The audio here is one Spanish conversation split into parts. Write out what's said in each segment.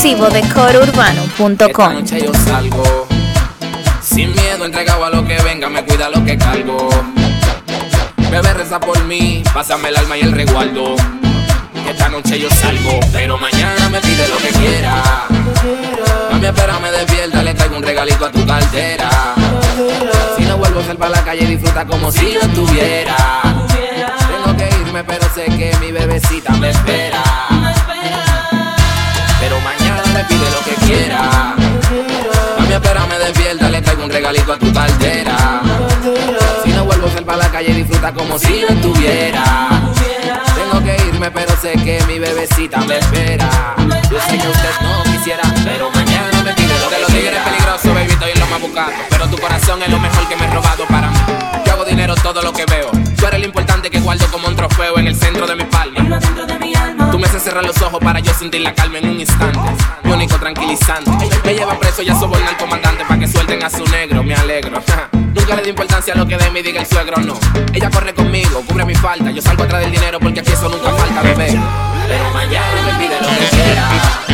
exclusivo de corourbano.com. Esta noche yo salgo sin miedo, entregado a lo que venga, me cuida lo que cargo. Bebé, reza por mí, pásame el alma y el resguardo. Esta noche yo salgo, pero mañana me pide lo que quiera. Mami, espérame despierta, le traigo un regalito a tu cartera. Si no vuelvo a salir para la calle, disfruta como si no estuviera. Tengo que irme, pero sé que mi bebecita me espera. Pero mañana me pide lo que quiera. Mami, espérame despierta, le traigo un regalito a tu cartera. Si no vuelvo a salir para la calle, disfruta como si no estuviera. Tengo que irme, pero sé que mi bebecita me espera. Yo sé que usted no quisiera, pero mañana me pide lo que los tigres peligrosos, baby, estoy en lo más buscado. Pero tu corazón es lo mejor que me he robado para mí. Yo hago dinero todo lo que veo. Tú eres lo importante que guardo como un trofeo en el centro de mi palma. Tú me haces cerrar los ojos para yo sentir la calma en un instante. Mi único tranquilizante. Me lleva preso, ya soborna al comandante para que suelten a su negro, me alegro. Nunca le di importancia a lo que de mí diga el suegro, no. Ella corre conmigo, cubre mi falta. Yo salgo atrás del dinero porque aquí eso nunca falta, bebé. Pero mañana me pide lo que quiera.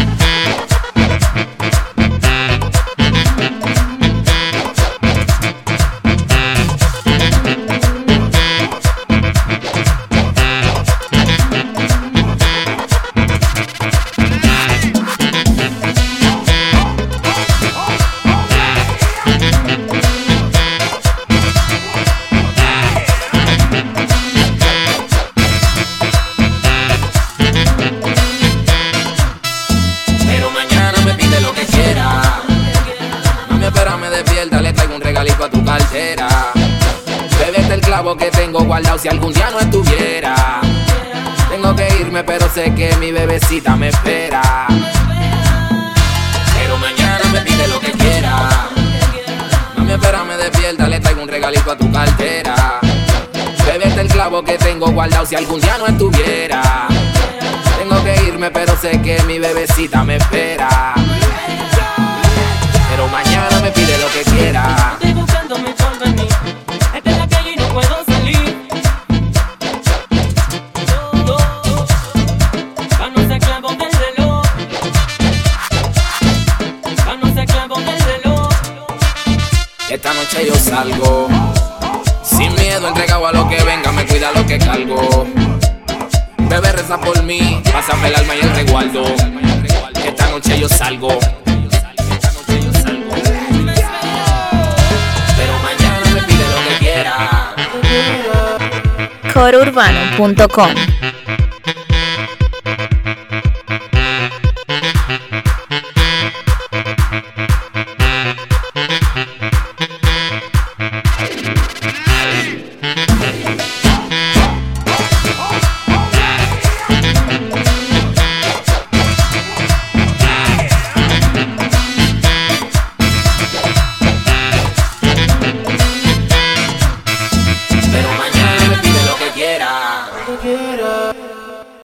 Le traigo un regalito a tu cartera. Bébete el clavo que tengo guardado si algún día no estuviera. Tengo que irme, pero sé que mi bebecita me espera. Pero mañana me pide lo que quiera. Mami, espérame despierta, le traigo un regalito a tu cartera. Bébete el clavo que tengo guardado si algún día no estuviera. Tengo que irme, pero sé que mi bebecita me espera. Pero mañana me pide lo que quiera. Estoy buscando mi porvenir. Esta es la calle y no puedo salir. Pa' no ser clavo del reloj. Pa' no ser clavo del reloj. Esta noche yo salgo sin miedo, entregado a lo que venga, me cuida lo que cargo. Bebé, reza por mí, pásame el alma y el resguardo. Esta noche yo salgo. corourbano.com.